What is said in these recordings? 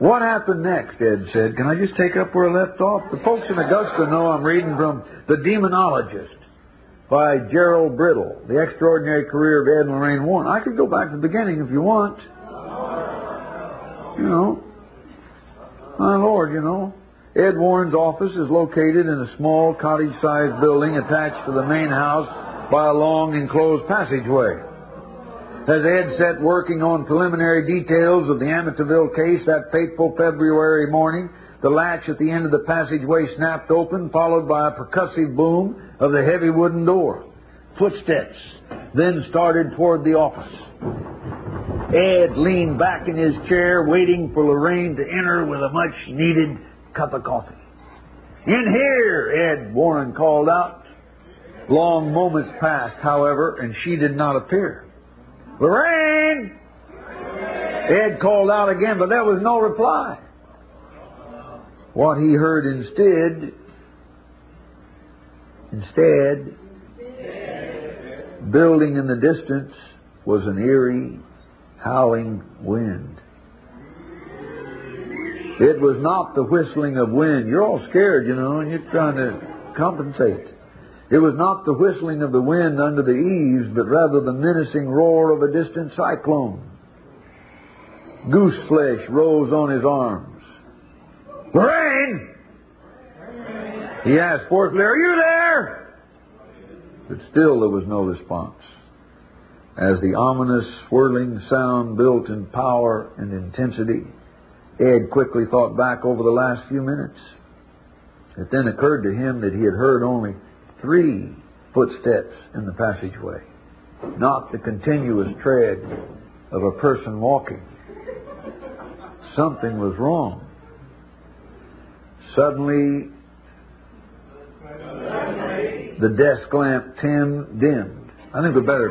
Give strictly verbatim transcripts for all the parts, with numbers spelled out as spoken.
What happened next, Ed said. Can I just take up where I left off? The folks in Augusta know I'm reading from The Demonologist by Gerald Brittle, The Extraordinary Career of Ed and Lorraine Warren. I could go back to the beginning if you want. You know. My Lord, you know. Ed Warren's office is located in a small cottage-sized building attached to the main house by a long enclosed passageway. As Ed sat working on preliminary details of the Amityville case that fateful February morning, the latch at the end of the passageway snapped open, followed by a percussive boom of the heavy wooden door. Footsteps then started toward the office. Ed leaned back in his chair, waiting for Lorraine to enter with a much-needed cup of coffee. "In here," Ed Warren called out. Long moments passed, however, and she did not appear. "Lorraine!" Ed called out again, but there was no reply. What he heard instead, instead, building in the distance, was an eerie, howling wind. It was not the whistling of wind. You're all scared, you know, and you're trying to compensate. It was not the whistling of the wind under the eaves, but rather the menacing roar of a distant cyclone. Goose flesh rose on his arms. "Lorraine!" he asked forcefully, "Are you there?" But still there was no response. As the ominous swirling sound built in power and intensity, Ed quickly thought back over the last few minutes. It then occurred to him that he had heard only three footsteps in the passageway, not the continuous tread of a person walking. Something was wrong. Suddenly, the desk lamp Tim dimmed. I think we better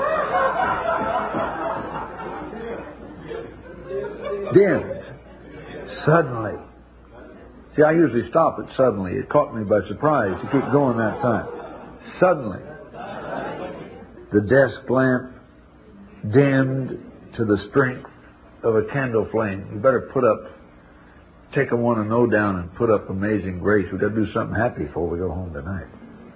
dimmed. Suddenly. See, I usually stop at suddenly. It caught me by surprise to keep going that time. Suddenly, the desk lamp dimmed to the strength of a candle flame. You better put up, take a one and no down and put up Amazing Grace. We've got to do something happy before we go home tonight.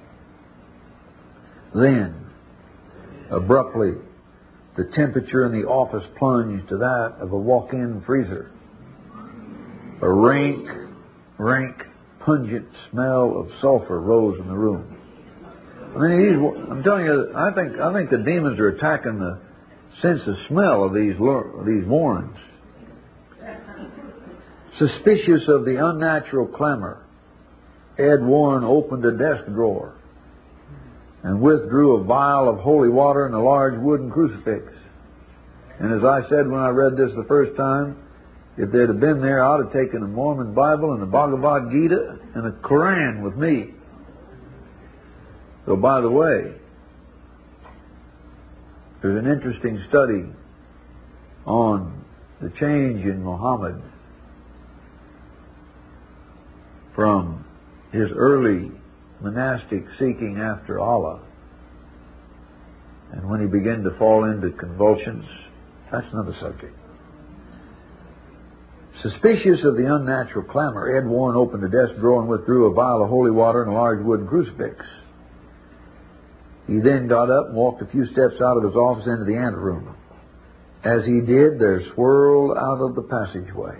Then, abruptly, the temperature in the office plunged to that of a walk-in freezer. A rank, rank, pungent smell of sulfur rose in the room. I mean, these, I'm telling you, I think I think the demons are attacking the sense of smell of these these Warrens. Suspicious of the unnatural clamor, Ed Warren opened a desk drawer and withdrew a vial of holy water and a large wooden crucifix. And as I said when I read this the first time, if they'd have been there, I'd have taken a Mormon Bible and a Bhagavad Gita and a Koran with me. So, by the way, there's an interesting study on the change in Muhammad from his early monastic seeking after Allah, and when he began to fall into convulsions. That's another subject. Suspicious of the unnatural clamor, Ed Warren opened the desk drawer and withdrew a vial of holy water and a large wooden crucifix. He then got up and walked a few steps out of his office into the anteroom. As he did, there swirled out of the passageway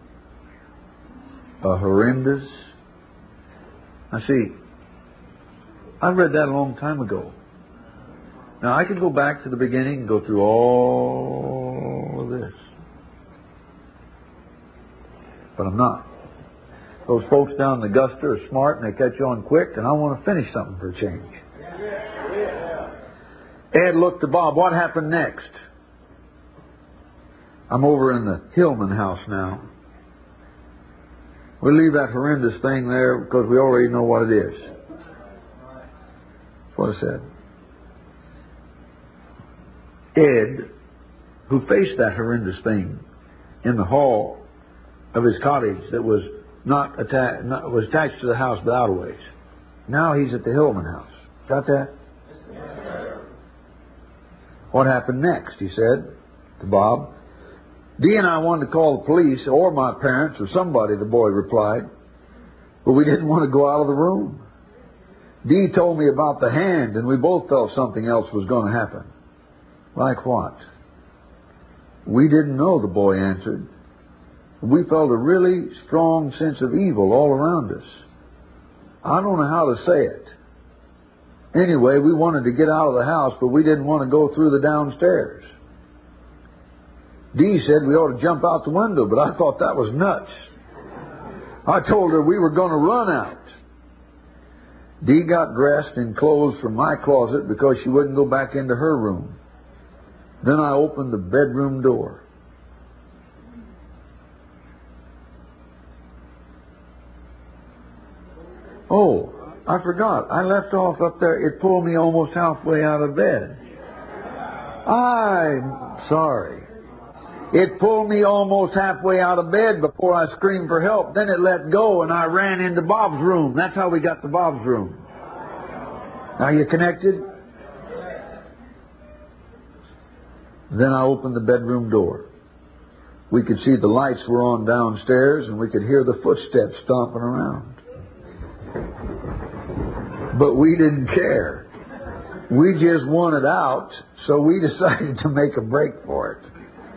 a horrendous... Now see, I read that a long time ago. Now I could go back to the beginning and go through all of this. But I'm not. Those folks down in Augusta are smart and they catch on quick, and I want to finish something for a change. Ed looked to Bob. What happened next? I'm over in the Hillman house now. We'll leave that horrendous thing there because we already know what it is. That's what I said. Ed, who faced that horrendous thing in the hall of his cottage that was not attached, not, was attached to the house but out a ways. Now he's at the Hillman house. Got that? What happened next? He said to Bob. Dee and I wanted to call the police or my parents or somebody, the boy replied, but we didn't want to go out of the room. Dee told me about the hand, and we both felt something else was going to happen. Like what? We didn't know, the boy answered. We felt a really strong sense of evil all around us. I don't know how to say it. Anyway, we wanted to get out of the house, but we didn't want to go through the downstairs. Dee said we ought to jump out the window, but I thought that was nuts. I told her we were going to run out. Dee got dressed in clothes from my closet because she wouldn't go back into her room. Then I opened the bedroom door. Oh, I forgot. I left off up there. It pulled me almost halfway out of bed. I'm sorry. It pulled me almost halfway out of bed before I screamed for help. Then it let go and I ran into Bob's room. That's how we got to Bob's room. Are you connected? Then I opened the bedroom door. We could see the lights were on downstairs and we could hear the footsteps stomping around. But we didn't care. We just wanted out, so we decided to make a break for it.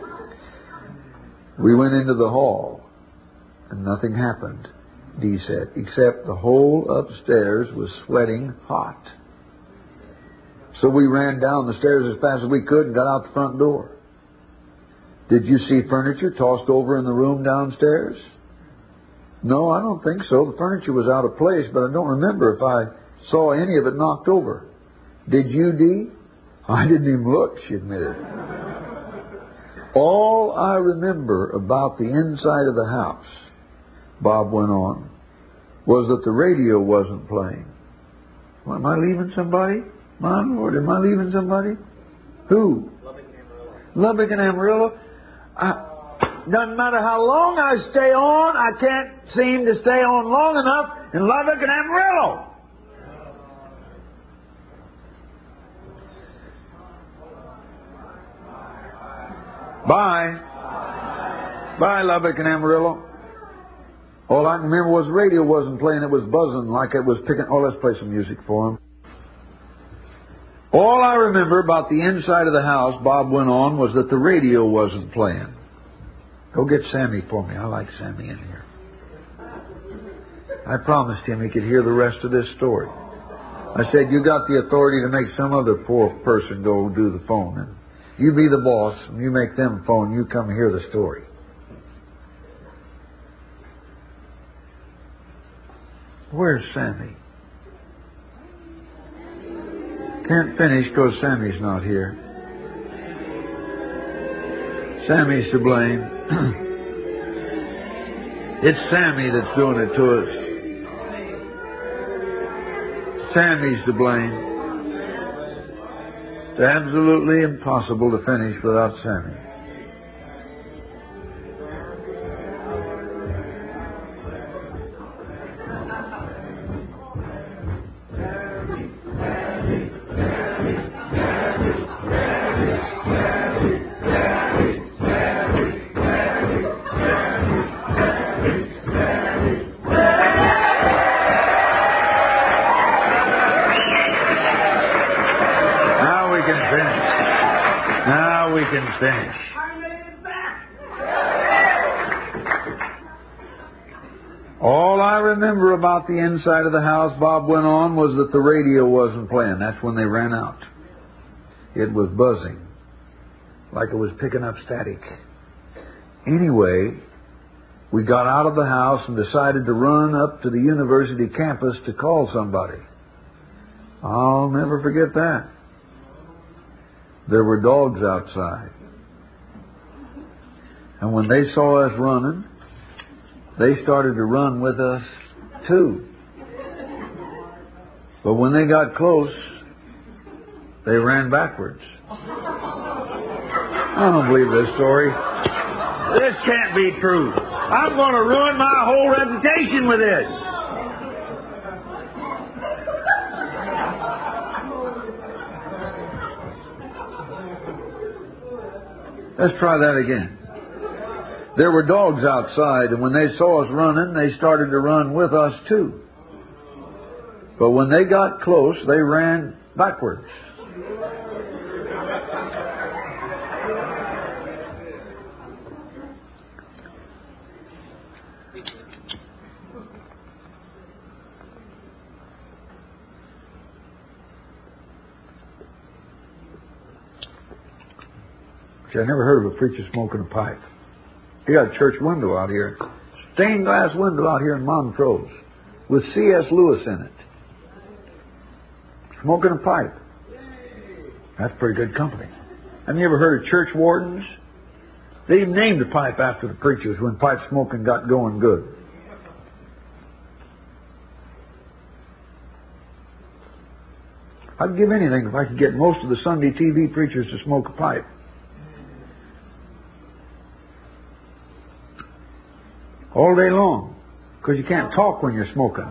We went into the hall, and nothing happened, Dee said, except the whole upstairs was sweating hot. So we ran down the stairs as fast as we could and got out the front door. Did you see furniture tossed over in the room downstairs? No, I don't think so. The furniture was out of place, but I don't remember if I saw any of it knocked over. Did you, Dee? I didn't even look, she admitted. All I remember about the inside of the house, Bob went on, was that the radio wasn't playing. Well, am I leaving somebody? My Lord, am I leaving somebody? Who? Lubbock and Amarillo. Lubbock and Amarillo. I, doesn't matter how long I stay on, I can't seem to stay on long enough in Lubbock and Amarillo. Bye. Bye, Lubbock and Amarillo. All I can remember was the radio wasn't playing. It was buzzing like it was picking... Oh, let's play some music for him. All I remember about the inside of the house, Bob went on, was that the radio wasn't playing. Go get Sammy for me. I like Sammy in here. I promised him he could hear the rest of this story. I said, you got the authority to make some other poor person go do the phone. And you be the boss, and you make them phone, you come hear the story. Where's Sammy? Can't finish because Sammy's not here. Sammy's to blame. It's Sammy that's doing it to us. Sammy's to blame. It's absolutely impossible to finish without Sammy. Finish. All I remember about the inside of the house, Bob went on, was that the radio wasn't playing. That's when they ran out. It was buzzing, like it was picking up static. Anyway, we got out of the house and decided to run up to the university campus to call somebody. I'll never forget that. There were dogs outside. And when they saw us running, they started to run with us too. But when they got close, they ran backwards. I don't believe this story. This can't be true. I'm going to ruin my whole reputation with this. Let's try that again. There were dogs outside, and when they saw us running, they started to run with us too. But when they got close, they ran backwards. I never heard of a preacher smoking a pipe. He got a church window out here, stained glass window out here in Montrose, with C S Lewis in it. Smoking a pipe. That's pretty good company. Have you ever heard of church wardens? They even named the pipe after the preachers when pipe smoking got going good. I'd give anything if I could get most of the Sunday T V preachers to smoke a pipe. All day long, because you can't talk when you're smoking.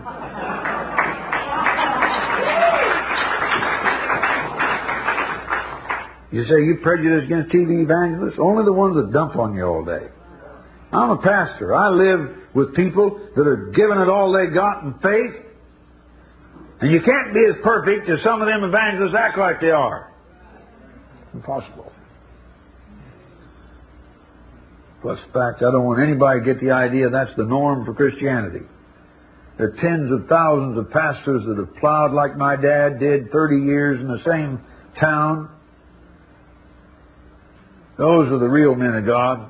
You say you prejudice against T V evangelists? Only the ones that dump on you all day. I'm a pastor. I live with people that are giving it all they got in faith. And you can't be as perfect as some of them evangelists act like they are. Impossible. Plus the fact, I don't want anybody to get the idea that's the norm for Christianity. There are tens of thousands of pastors that have plowed like my dad did thirty years in the same town. Those are the real men of God.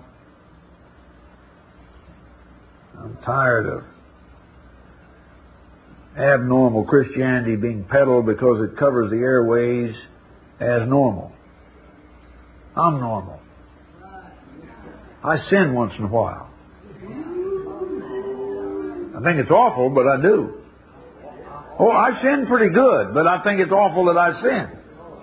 I'm tired of abnormal Christianity being peddled because it covers the airways as normal. I'm normal. I sin once in a while. I think it's awful, but I do. Oh, I sin pretty good, but I think it's awful that I sin.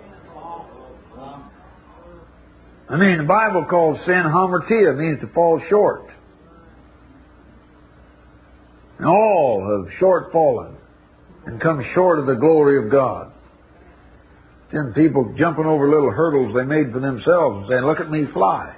I mean, the Bible calls sin hamartia, means to fall short. And all have short fallen and come short of the glory of God. Then people jumping over little hurdles they made for themselves and saying, look at me fly.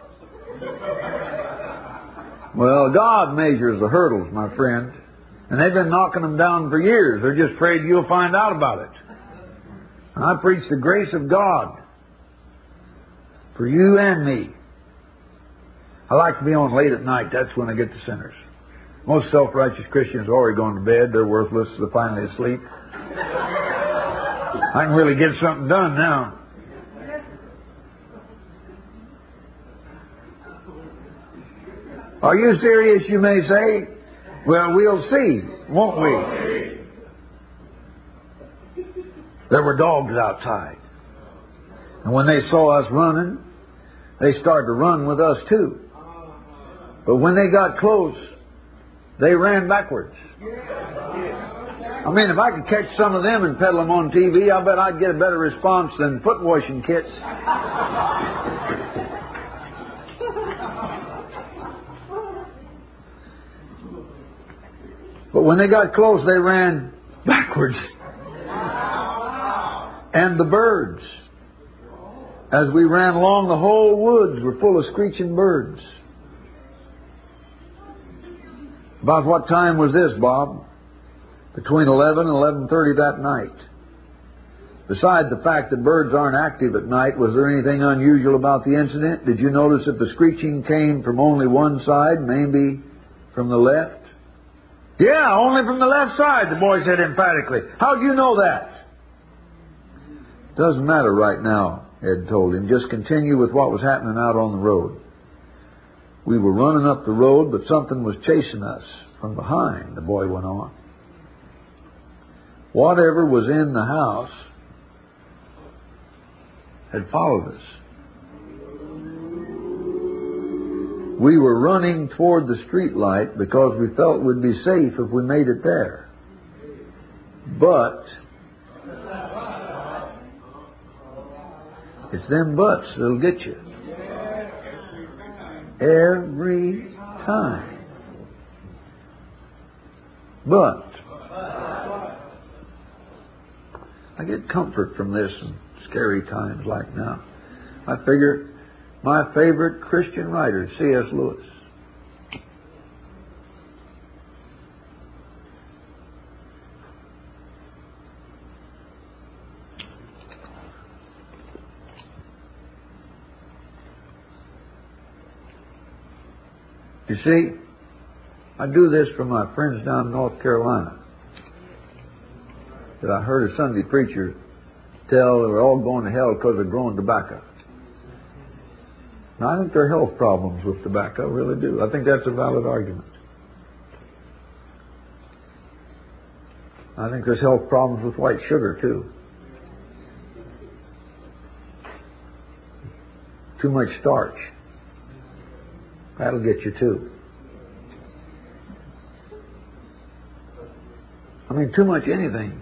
Well, God measures the hurdles, my friend. And they've been knocking them down for years. They're just afraid you'll find out about it. And I preach the grace of God for you and me. I like to be on late at night. That's when I get the sinners. Most self-righteous Christians are already going to bed. They're worthless. They're finally asleep. I can really get something done now. Are you serious, you may say? Well, we'll see, won't we? There were dogs outside. And when they saw us running, they started to run with us too. But when they got close, they ran backwards. I mean, if I could catch some of them and peddle them on T V, I bet I'd get a better response than foot washing kits. But when they got close, they ran backwards. And the birds, as we ran along, the whole woods were full of screeching birds. About what time was this, Bob? Between eleven and eleven thirty that night. Besides the fact that birds aren't active at night, was there anything unusual about the incident? Did you notice that the screeching came from only one side, maybe from the left? Yeah, only from the left side, the boy said emphatically. How do you know that? Doesn't matter right now, Ed told him. Just continue with what was happening out on the road. We were running up the road, but something was chasing us from behind, the boy went on. Whatever was in the house had followed us. We were running toward the street light because we felt we'd be safe if we made it there. But it's them buts that'll get you. Every time. But I get comfort from this in scary times like now. I figure my favorite Christian writer, C S Lewis. You see, I do this for my friends down in North Carolina. That I heard a Sunday preacher tell they're all going to hell because they're growing tobacco. Now, I think there are health problems with tobacco, I really do. I think that's a valid argument. I think there's health problems with white sugar, too. Too much starch. That'll get you, too. I mean, too much anything.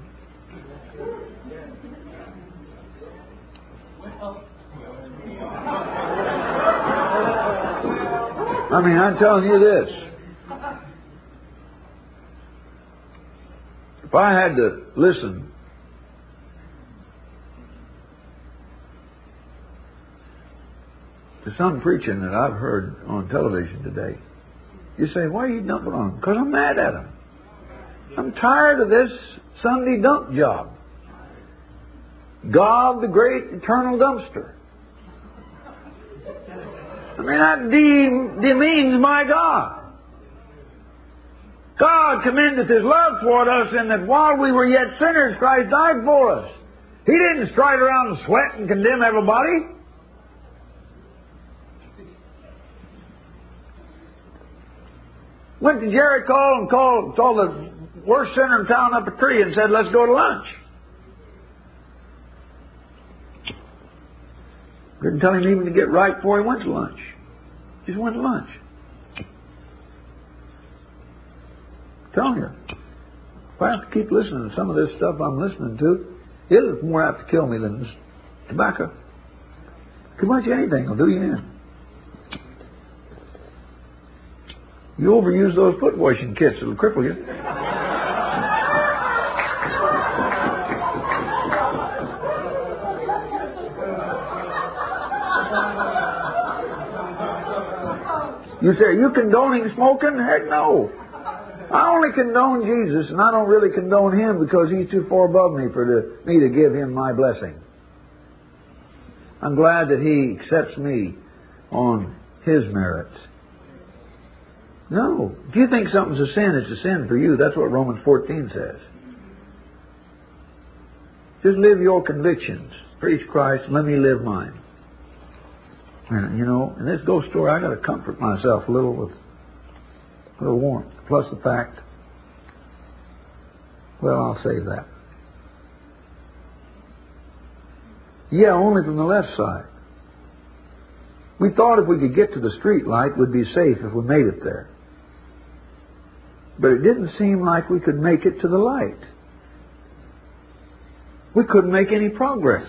I mean, I'm telling you this. If I had to listen to some preaching that I've heard on television today, you say, why are you dumping on them? Because I'm mad at them. I'm tired of this Sunday dump job. God, the great eternal dumpster. I mean, that de- demeans my God. God commendeth His love toward us in that while we were yet sinners, Christ died for us. He didn't stride around and sweat and condemn everybody. Went to Jericho and called, called the worst sinner in town up a tree and said, let's go to lunch. Didn't tell him even to get right before he went to lunch. Just went to lunch. I'm telling you, if I have to keep listening to some of this stuff I'm listening to, it'll more apt to kill me than this tobacco. Too much anything will do you in. You overuse those foot washing kits, it'll cripple you. You say, are you condoning smoking? Heck no. I only condone Jesus, and I don't really condone Him because He's too far above me for the, me to give Him my blessing. I'm glad that He accepts me on His merits. No. If you think something's a sin, it's a sin for you. That's what Romans fourteen says. Just live your convictions. Preach Christ, let me live mine. And, you know, in this ghost story, I got to comfort myself a little with a little warmth. Plus the fact, well, I'll save that. Yeah, only from the left side. We thought if we could get to the street light, we'd be safe if we made it there. But it didn't seem like we could make it to the light. We couldn't make any progress.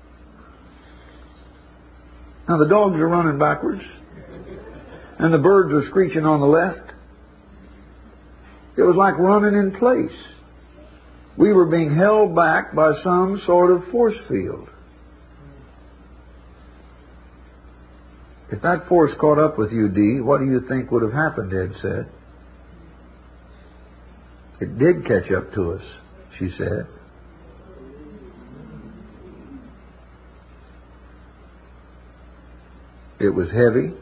Now the dogs are running backwards, and the birds are screeching on the left. It was like running in place. We were being held back by some sort of force field. If that force caught up with you, Dee, what do you think would have happened, Ed said. It did catch up to us, she said. It was heavy,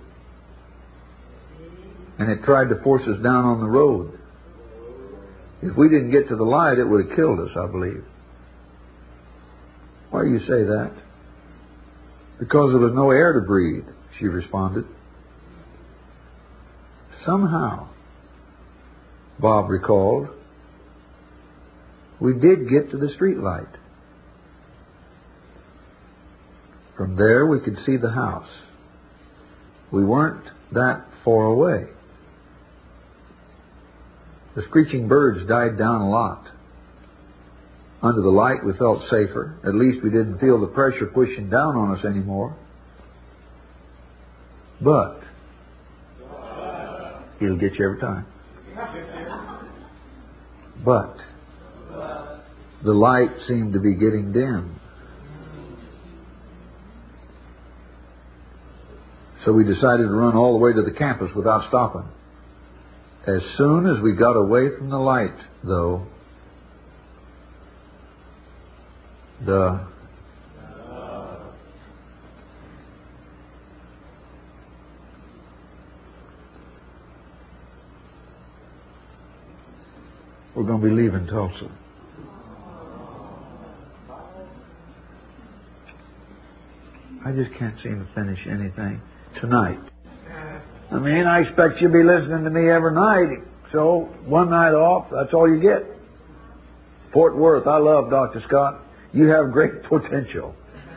and it tried to force us down on the road. If we didn't get to the light, it would have killed us, I believe. Why do you say that? Because there was no air to breathe, she responded. Somehow, Bob recalled, we did get to the street light. From there, we could see the house. We weren't that far away. The screeching birds died down a lot. Under the light, we felt safer. At least we didn't feel the pressure pushing down on us anymore. But He'll get you every time. But the light seemed to be getting dim. So we decided to run all the way to the campus without stopping. As soon as we got away from the light, though, the we're going to be leaving Tulsa. I just can't seem to finish anything tonight. I mean, I expect you'll be listening to me every night. So, one night off, that's all you get. Fort Worth, I love Doctor Scott. You have great potential.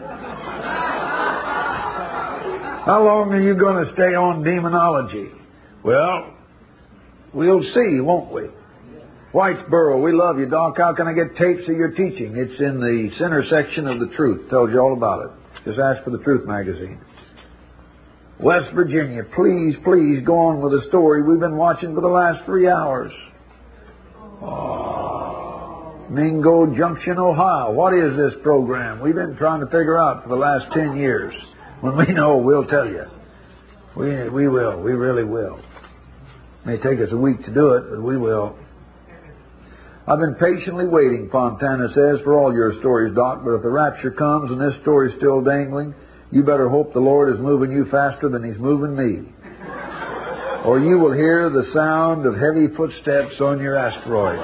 How long are you going to stay on demonology? Well, we'll see, won't we? Whitesboro, we love you, Doc. How can I get tapes of your teaching? It's in the center section of The Truth. Tells you all about it. Just ask for The Truth magazine. West Virginia, please, please go on with the story we've been watching for the last three hours. Oh, Mingo Junction, Ohio. What is this program? We've been trying to figure out for the last ten years. When we know, we'll tell you. We, we will. We really will. It may take us a week to do it, but we will. I've been patiently waiting, Fontana says, for all your stories, Doc, but if the rapture comes and this story's still dangling, you better hope the Lord is moving you faster than He's moving me. Or you will hear the sound of heavy footsteps on your asteroids.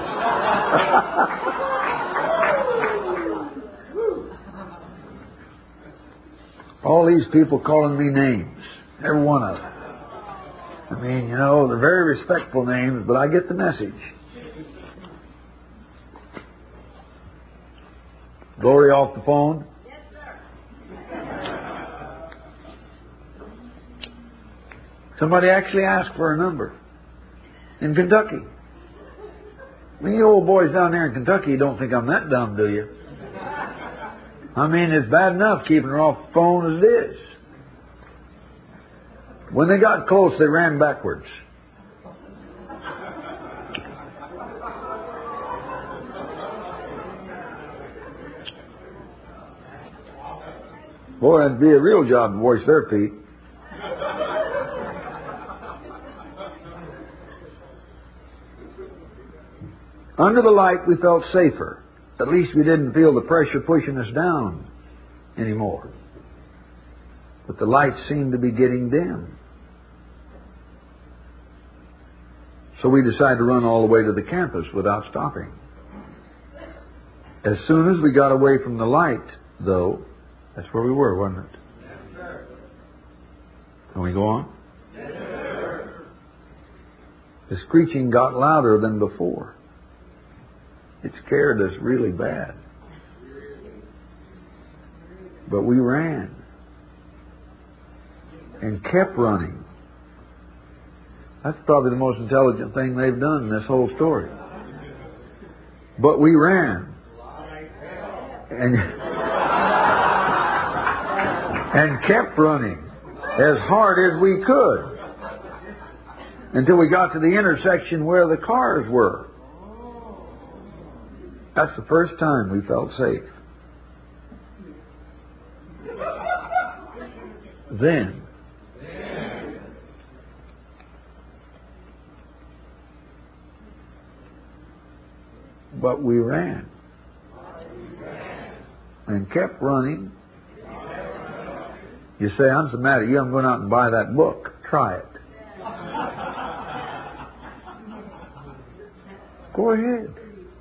All these people calling me names. Every one of them. I mean, you know, they're very respectful names, but I get the message. Glory off the phone? Yes, sir. Somebody actually asked for a number in Kentucky. I mean, you old boys down there in Kentucky don't think I'm that dumb, do you? I mean, it's bad enough keeping her off the phone as it is. When they got close, they ran backwards. Boy, that'd be a real job to wash their feet. Under the light, we felt safer. At least we didn't feel the pressure pushing us down anymore. But the lights seemed to be getting dim. So we decided to run all the way to the campus without stopping. As soon as we got away from the light, though, that's where we were, wasn't it? Yes, sir. Can we go on? Yes, sir. The screeching got louder than before. It scared us really bad. But we ran. And kept running. That's probably the most intelligent thing they've done in this whole story. But we ran. And, and kept running as hard as we could until we got to the intersection where the cars were. That's the first time we felt safe. Then, but we ran and kept running. You say, I'm so mad at you, I'm going out and buy that book. Try it. Go ahead.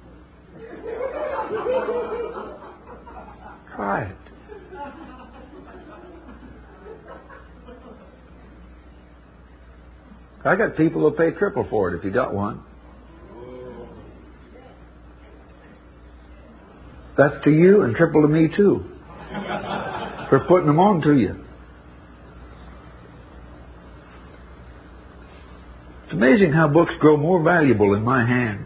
Try it. I got people who'll pay triple for it if you got one. That's to you and triple to me too. For putting them on to you. It's amazing how books grow more valuable in my hand.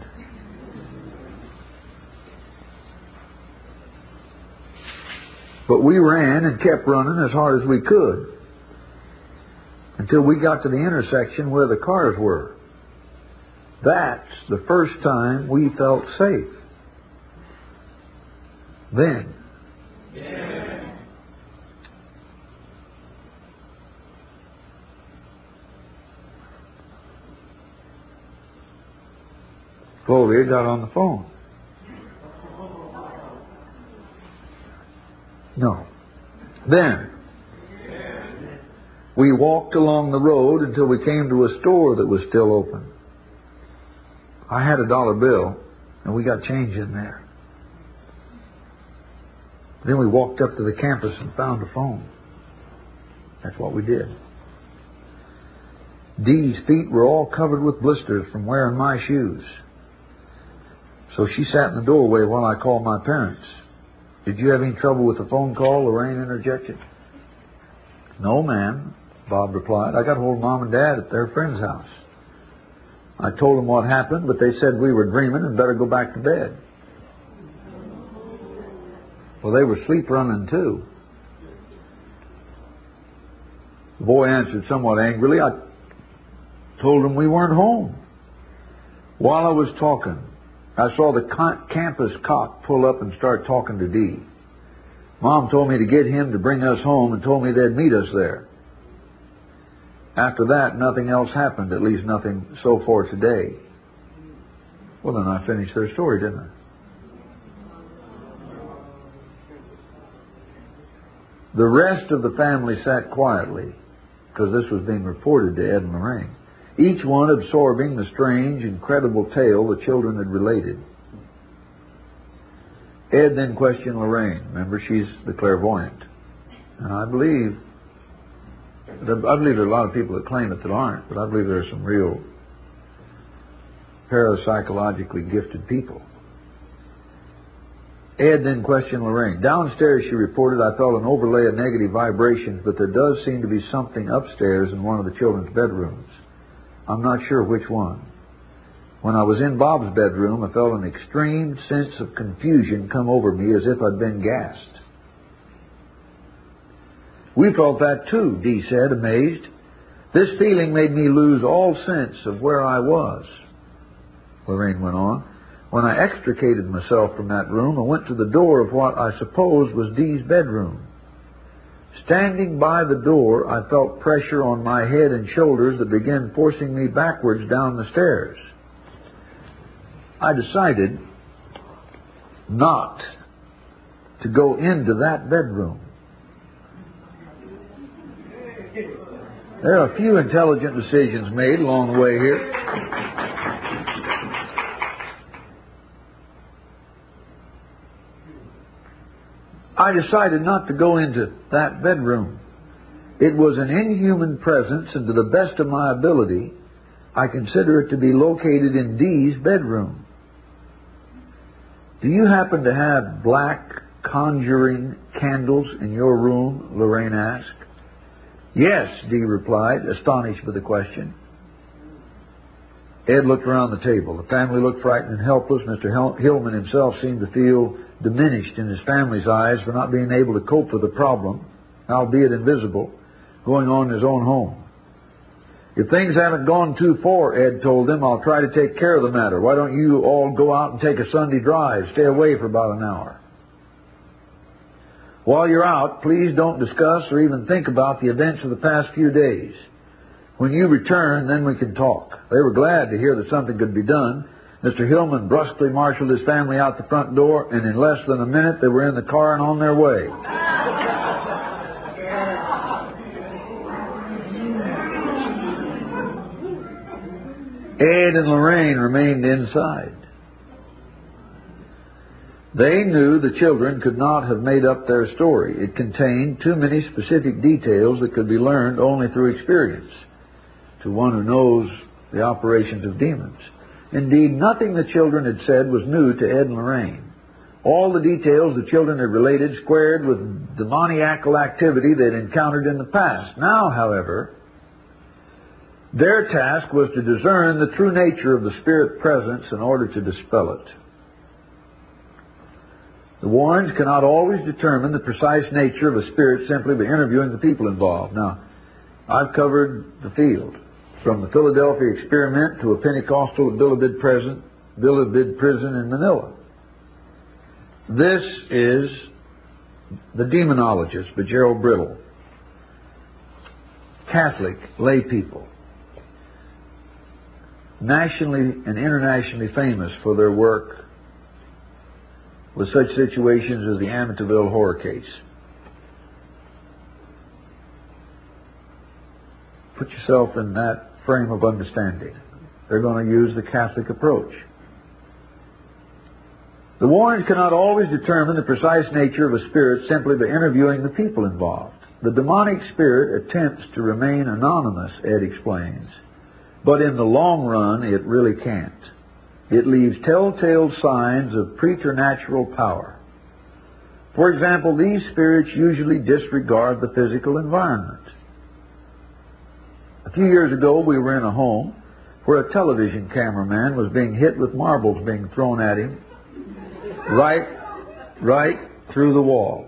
But we ran and kept running as hard as we could until we got to the intersection where the cars were. That's the first time we felt safe. Then, yeah. Gloria got on the phone. No. Then, we walked along the road until we came to a store that was still open. I had a dollar bill, And we got change in there. Then we walked up to the campus and found a phone. That's what we did. Dee's feet were all covered with blisters from wearing my shoes. So she sat in the doorway while I called my parents. Did you have any trouble with the phone call? Lorraine interjected. No, ma'am, Bob replied. I got hold of Mom and Dad at their friend's house. I told them what happened, but they said we were dreaming and better go back to bed. Well, they were sleep running too. The boy answered somewhat angrily. I told him we weren't home. While I was talking, I saw the campus cop pull up and start talking to Dee. Mom told me to get him to bring us home and told me they'd meet us there. After that, nothing else happened, at least nothing so far today. Well, then I finished their story, didn't I? The rest of the family sat quietly, because this was being reported to Ed and Lorraine, each one absorbing the strange, incredible tale the children had related. Ed then questioned Lorraine. Remember, she's the clairvoyant. And I believe, I believe there are a lot of people that claim it that aren't, but I believe there are some real parapsychologically gifted people. Ed then questioned Lorraine. Downstairs, she reported, I felt an overlay of negative vibrations, but there does seem to be something upstairs in one of the children's bedrooms. I'm not sure which one. When I was in Bob's bedroom, I felt an extreme sense of confusion come over me as if I'd been gassed. We felt that too, Dee said, amazed. This feeling made me lose all sense of where I was. Lorraine went on. When I extricated myself from that room, I went to the door of what I suppose was Dee's bedroom. Standing by the door, I felt pressure on my head and shoulders that began forcing me backwards down the stairs. I decided not to go into that bedroom. There are a few intelligent decisions made along the way here. I decided not to go into that bedroom. It was an inhuman presence, and to the best of my ability, I consider it to be located in Dee's bedroom. Do you happen to have black conjuring candles in your room? Lorraine asked. Yes, Dee replied, astonished by the question. Ed looked around the table. The family looked frightened and helpless. Mister Hillman himself seemed to feel diminished in his family's eyes for not being able to cope with the problem, albeit invisible, going on in his own home. If things haven't gone too far, Ed told them, I'll try to take care of the matter. Why don't you all go out and take a Sunday drive? Stay away for about an hour. While you're out, please don't discuss or even think about the events of the past few days. When you return, then we can talk. They were glad to hear that something could be done. Mister Hillman brusquely marshaled his family out the front door, and in less than a minute they were in the car and on their way. Ed and Lorraine remained inside. They knew the children could not have made up their story. It contained too many specific details that could be learned only through experience to one who knows the operations of demons. Indeed, nothing the children had said was new to Ed and Lorraine. All the details the children had related squared with demoniacal activity they'd encountered in the past. Now, however, their task was to discern the true nature of the spirit presence in order to dispel it. The Warrens cannot always determine the precise nature of a spirit simply by interviewing the people involved. Now, I've covered the field, from the Philadelphia experiment to a Pentecostal at Bilibid prison, Bilibid prison in Manila. This is The Demonologist by Gerald Brittle. Catholic lay people, nationally and internationally famous for their work with such situations as the Amityville horror case. Put yourself in that frame of understanding. They're going to use the Catholic approach. The Warrens cannot always determine the precise nature of a spirit simply by interviewing the people involved. The demonic spirit attempts to remain anonymous, Ed explains, but in the long run it really can't. It leaves telltale signs of preternatural power. For example, these spirits usually disregard the physical environment. A few years ago, we were in a home where a television cameraman was being hit with marbles being thrown at him right, right through the wall.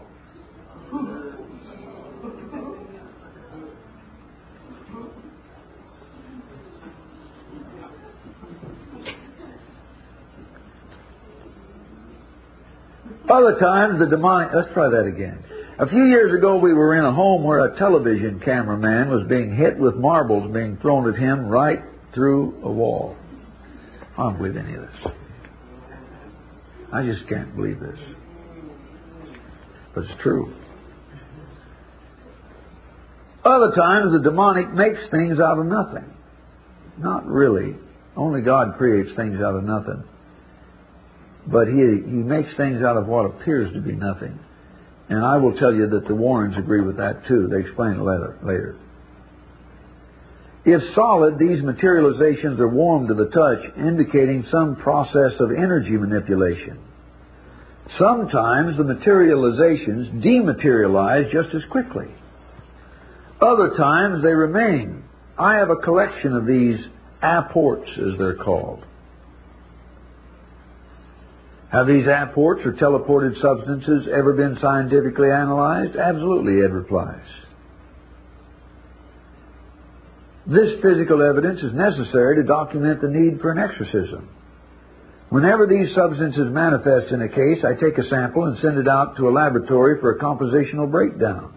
Other times, the demonic... Let's try that again. A few years ago, we were in a home where a television cameraman was being hit with marbles being thrown at him right through a wall. I don't believe any of this. I just can't believe this. But it's true. Other times, the demonic makes things out of nothing. Not really. Only God creates things out of nothing. But he, he makes things out of what appears to be nothing. And I will tell you that the Warrens agree with that too. They explain it later. later. If solid, these materializations are warm to the touch, indicating some process of energy manipulation. Sometimes the materializations dematerialize just as quickly. Other times they remain. I have a collection of these apports, as they're called. Have these apports or teleported substances ever been scientifically analyzed? Absolutely, Ed replies. This physical evidence is necessary to document the need for an exorcism. Whenever these substances manifest in a case, I take a sample and send it out to a laboratory for a compositional breakdown.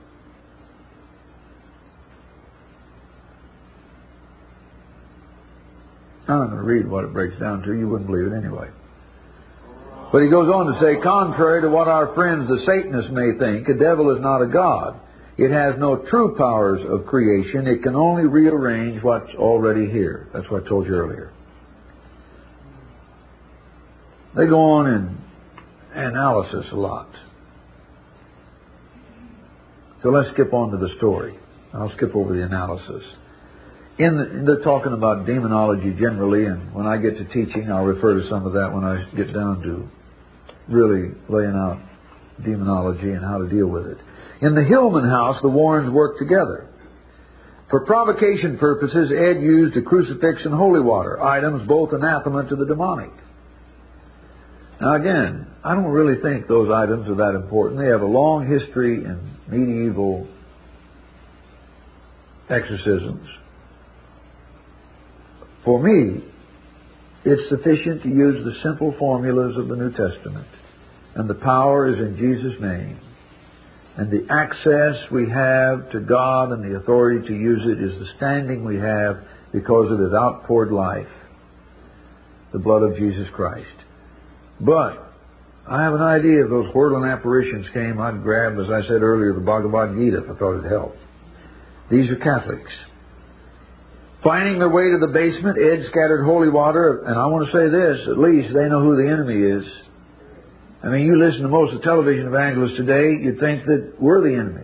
I'm not going to read what it breaks down to. You wouldn't believe it anyway. But he goes on to say, contrary to what our friends the Satanists may think, a devil is not a god. It has no true powers of creation. It can only rearrange what's already here. That's what I told you earlier. They go on in analysis a lot. So let's skip on to the story. I'll skip over the analysis. In the, they're talking about demonology generally, and when I get to teaching, I'll refer to some of that when I get down to really laying out demonology and how to deal with it. In the Hillman house, the Warrens worked together. For provocation purposes, Ed used a crucifix and holy water, items both anathema to the demonic. Now again, I don't really think those items are that important. They have a long history in medieval exorcisms. For me, it's sufficient to use the simple formulas of the New Testament. And the power is in Jesus' name. And the access we have to God and the authority to use it is the standing we have because of His outpoured life, the blood of Jesus Christ. But I have an idea if those whirling apparitions came, I'd grab, as I said earlier, the Bhagavad Gita if I thought it'd help. These are Catholics. Finding their way to the basement, Ed scattered holy water, and I want to say this, at least they know who the enemy is. I mean, you listen to most of the television evangelists today, you'd think that we're the enemy.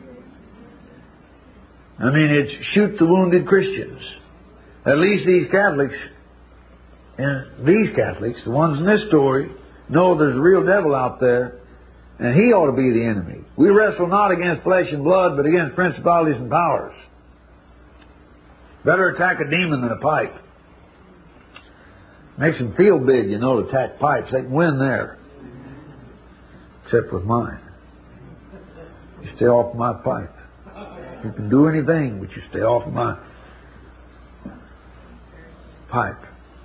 I mean, it's shoot the wounded Christians. At least these Catholics, and these Catholics, the ones in this story, know there's a real devil out there, and he ought to be the enemy. We wrestle not against flesh and blood, but against principalities and powers. Better attack a demon than a pipe. Makes them feel big, you know, to attack pipes. They can win there. Except with mine. You stay off my pipe. You can do anything, but you stay off my pipe.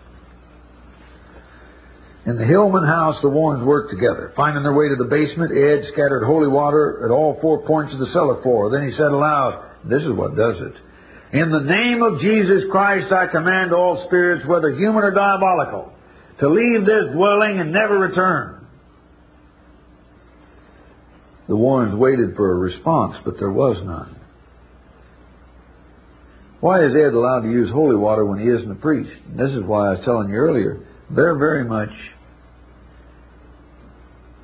In the Hillman house, the Warrens worked together. Finding their way to the basement, Ed scattered holy water at all four points of the cellar floor. Then he said aloud, this is what does it. In the name of Jesus Christ, I command all spirits, whether human or diabolical, to leave this dwelling and never return. The Warrens waited for a response, but there was none. Why is Ed allowed to use holy water when he isn't a priest? And this is why I was telling you earlier, they're very much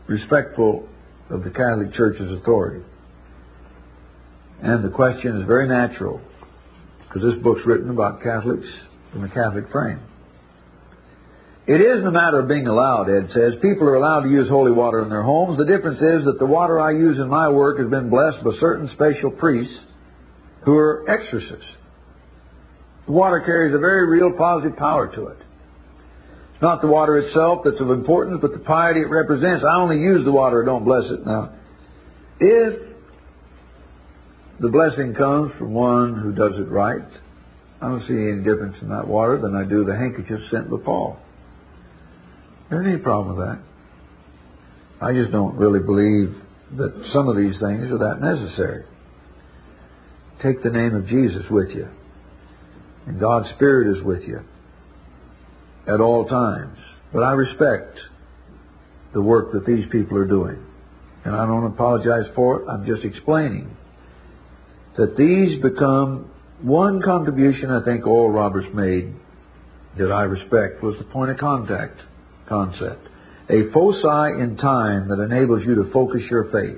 respectful of the Catholic Church's authority. And the question is very natural, because this book's written about Catholics from a Catholic frame. It isn't a matter of being allowed, Ed says. People are allowed to use holy water in their homes. The difference is that the water I use in my work has been blessed by certain special priests who are exorcists. The water carries a very real positive power to it. It's not the water itself that's of importance, but the piety it represents. I only use the water, I don't bless it. Now, if the blessing comes from one who does it right, I don't see any difference in that water than I do the handkerchief sent by Paul. There isn't any problem with that. I just don't really believe that some of these things are that necessary. Take the name of Jesus with you. And God's Spirit is with you at all times. But I respect the work that these people are doing. And I don't apologize for it. I'm just explaining that these become one contribution I think Oral Roberts made that I respect was the point of contact concept. A foci in time that enables you to focus your faith.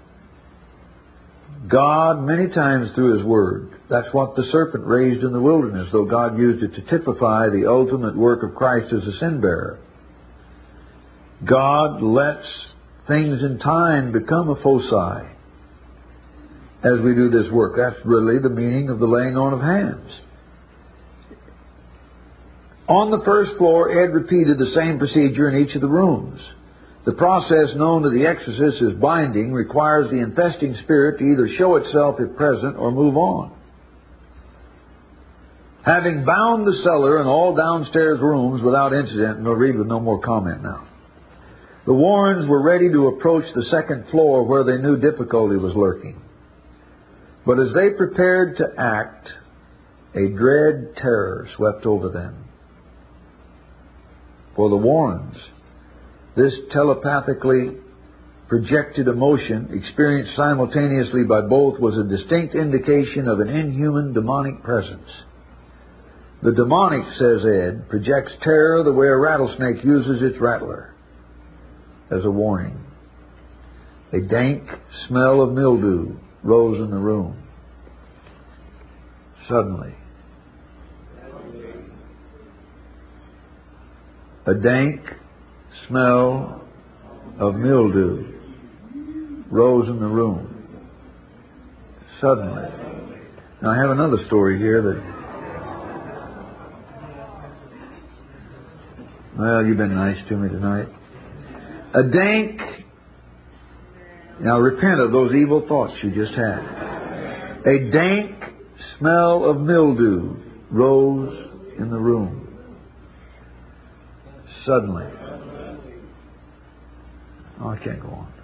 God, many times through His Word, that's what the serpent raised in the wilderness, though God used it to typify the ultimate work of Christ as a sin bearer. God lets things in time become a foci as we do this work. That's really the meaning of the laying on of hands. On the first floor, Ed repeated the same procedure in each of the rooms. The process known to the exorcist as binding requires the infesting spirit to either show itself if present or move on. Having bound the cellar and all downstairs rooms without incident, and we'll read with no more comment now, the Warrens were ready to approach the second floor where they knew difficulty was lurking. But as they prepared to act, a dread terror swept over them. For the Warrens, this telepathically projected emotion, experienced simultaneously by both, was a distinct indication of an inhuman demonic presence. The demonic, says Ed, projects terror the way a rattlesnake uses its rattler as a warning. A dank smell of mildew rose in the room. Suddenly, a dank smell of mildew rose in the room. Suddenly. Now I have another story here that, well, you've been nice to me tonight. A dank, now repent of those evil thoughts you just had. A dank smell of mildew rose in the room. Suddenly. Oh, I can't go on.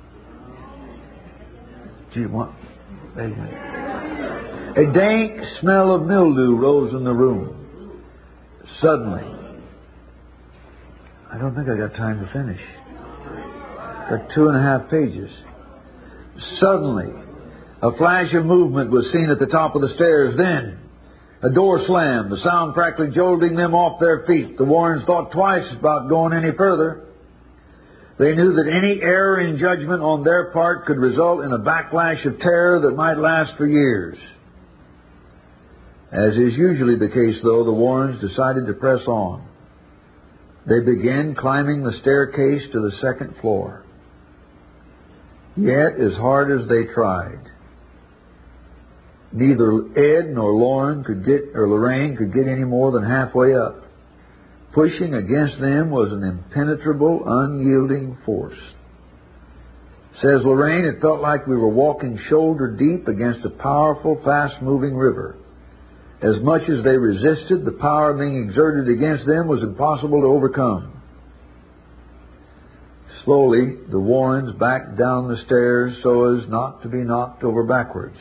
Gee, what? Wait a minute. A dank smell of mildew rose in the room. Suddenly. I don't think I got time to finish. Got two and a half pages. Suddenly, a flash of movement was seen at the top of the stairs. Then, a door slammed, the sound practically jolting them off their feet. The Warrens thought twice about going any further. They knew that any error in judgment on their part could result in a backlash of terror that might last for years. As is usually the case, though, the Warrens decided to press on. They began climbing the staircase to the second floor. Yet, as hard as they tried, neither Ed nor Lauren could get, or Lorraine could get any more than halfway up. Pushing against them was an impenetrable, unyielding force. Says Lorraine, it felt like we were walking shoulder deep against a powerful, fast-moving river. As much as they resisted, the power being exerted against them was impossible to overcome. Slowly, the Warrens backed down the stairs so as not to be knocked over backwards.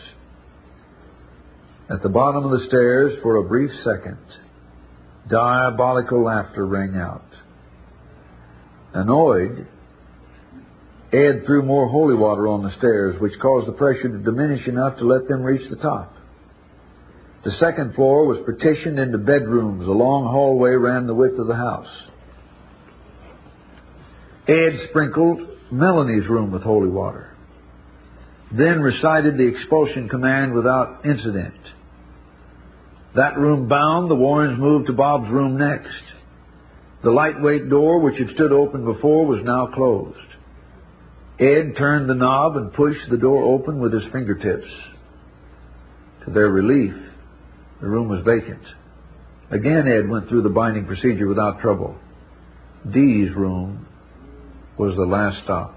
At the bottom of the stairs, for a brief second, diabolical laughter rang out. Annoyed, Ed threw more holy water on the stairs, which caused the pressure to diminish enough to let them reach the top. The second floor was partitioned into bedrooms. A long hallway ran the width of the house. Ed sprinkled Melanie's room with holy water. Then recited the expulsion command without incident. That room bound, the Warrens moved to Bob's room next. The lightweight door, which had stood open before, was now closed. Ed turned the knob and pushed the door open with his fingertips. To their relief, the room was vacant. Again, Ed went through the binding procedure without trouble. Dee's room was the last stop.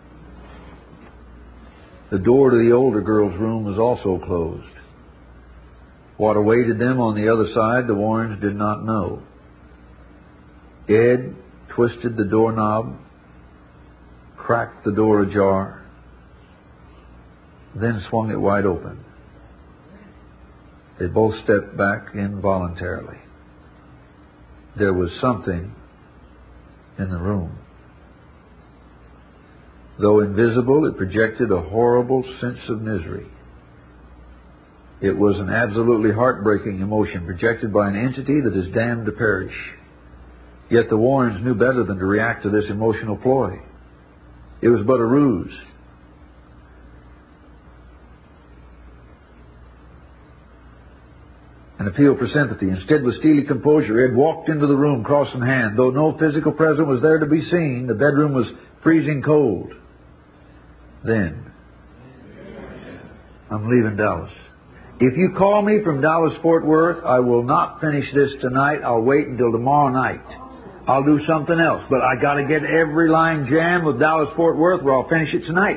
The door to the older girl's room was also closed. What awaited them on the other side, the Warrens did not know. Ed twisted the doorknob, cracked the door ajar, then swung it wide open. They both stepped back involuntarily. There was something in the room. Though invisible, it projected a horrible sense of misery. It was an absolutely heartbreaking emotion projected by an entity that is damned to perish. Yet the Warrens knew better than to react to this emotional ploy. It was but a ruse. An appeal for sympathy. Instead, with steely composure, Ed walked into the room, cross in hand. Though no physical presence was there to be seen, the bedroom was freezing cold. Then, I'm leaving Dallas. If you call me from Dallas-Fort Worth, I will not finish this tonight. I'll wait until tomorrow night. I'll do something else. But I got to get every line jammed with Dallas-Fort Worth, or I'll finish it tonight.